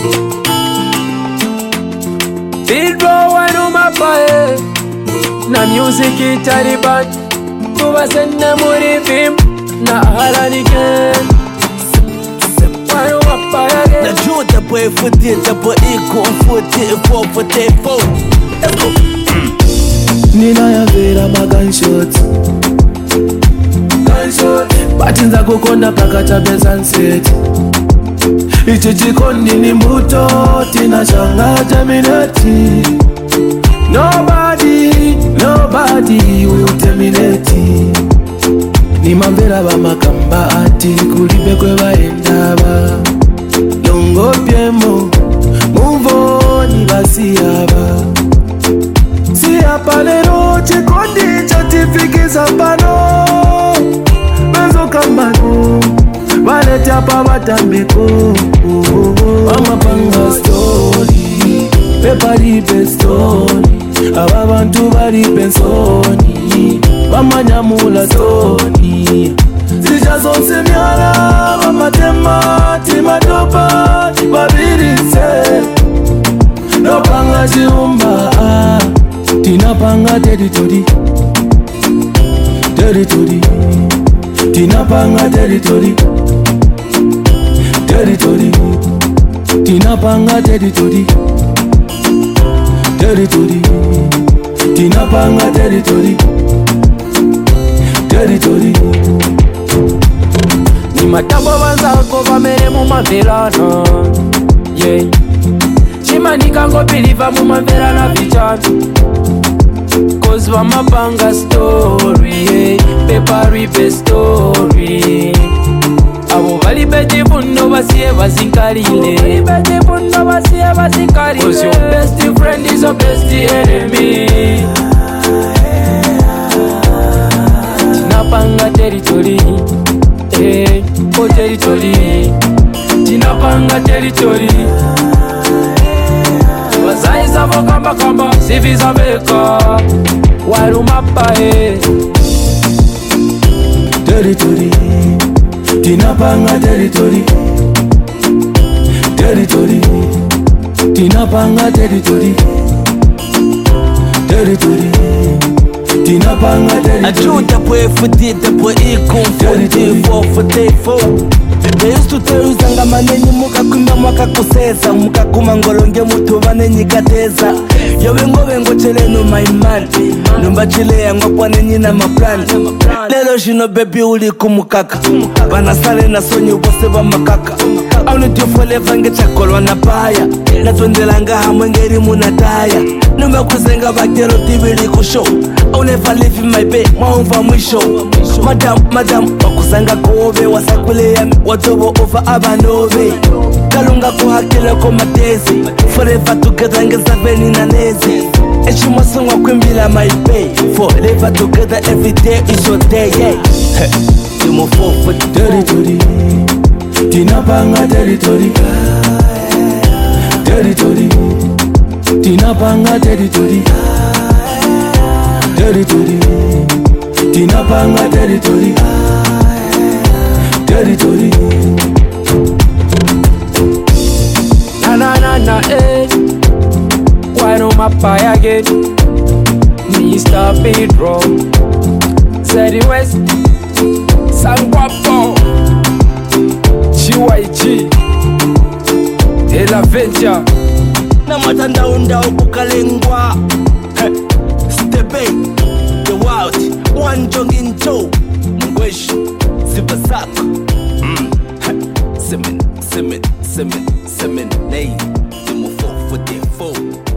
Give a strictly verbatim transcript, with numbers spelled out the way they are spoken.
Pedro wanu mapae na music italiban tuba senda muri film na halaniken wanu mapae na juta boy footy the boy iko footy four footy four. Let's go. Nina ya vera ma gunshot Gunshot Batinza kukonda pakata besanset Ichi chikondi ni mbuto Tina shanga terminate. Nobody, nobody will terminate. Ni mambera ba makamba ati kulibe kwe baendaba Longo piemo Move on basi yaba Siapa lero chikondi chatifikiza pano Bezo kambano Walete hapa watambeko Mama panga story Pepa ripe story Aba bantu bari pensoni Mama nyamula story Sija zonse miara Mama tema Tima dopa Babirise No panga jiumba Tina panga territory Territory Tina panga territory Territory Tina panga territory Territory Tina panga territory Territory ni matambo banzako bamere mu maverana yeah chimanika ngo biliva mu maverana vichatu cause bamapanga story yeah Pepa ripe story abo bali beti buno basiye bazinkalile bali beti buno basiye bazinkalile cause your best friend is your best enemy. Tinapanga territory eh oh territory Tinapanga territory Wazaiza vokamba kamba siviza beka warumapa eh Territory Tinapanga territory Territory Tinapanga territory Territory Tinapanga territory. I drew the boy footy the boy iko footy four footy four. They used to tell you zanga manenyi muka kumba mwaka kusesa muka kuma ngolonge mutu manenyi kateza yowe ngowe ngochele no my man numba chile ya ngopwa nenyi na maplan lelo shino baby uli kumukaka bana sale na sonyo bose ba makaka aune tiofole vange chakolwa na paya na tondelanga hamwe ngeri munataya numba kuzenga bakero tibili kusho I'll never leave in my bed mwaumva mwisho madam madam wakuzanga kobe wasakule ya watobo over abanove kalunga kuhakile ko matezi forever together ngeza beni na nezi echuma songwa kwimbila my pay forever together every day is your day yeah you for for territory Tinapanga territory Territory Tinapanga territory Territory Tinapanga territory Territory na na na na eh why no mapa again Mister Pedro Zeddy West Sangwapo G Y G Ela Venture na matanda unda ukukalengwa Stebe the wild one jongin toe Mwesh Zibasako mm. Semen Semen Semen Semen Nay Demo four for the four